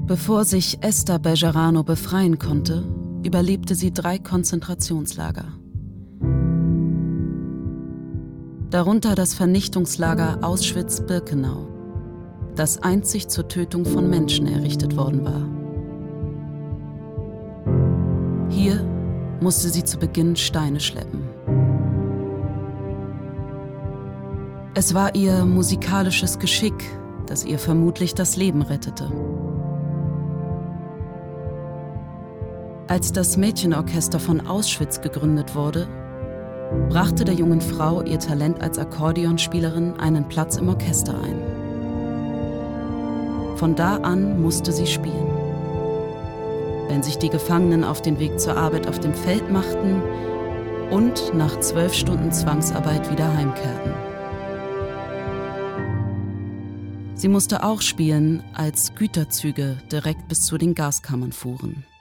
Bevor sich Esther Bejarano befreien konnte, überlebte sie 3 Konzentrationslager. Darunter das Vernichtungslager Auschwitz-Birkenau, das einzig zur Tötung von Menschen errichtet worden war. Hier musste sie zu Beginn Steine schleppen. Es war ihr musikalisches Geschick, das ihr vermutlich das Leben rettete. Als das Mädchenorchester von Auschwitz gegründet wurde, brachte der jungen Frau ihr Talent als Akkordeonspielerin einen Platz im Orchester ein. Von da an musste sie spielen. Wenn sich die Gefangenen auf den Weg zur Arbeit auf dem Feld machten und nach 12 Stunden Zwangsarbeit wieder heimkehrten. Sie musste auch spielen, als Güterzüge direkt bis zu den Gaskammern fuhren.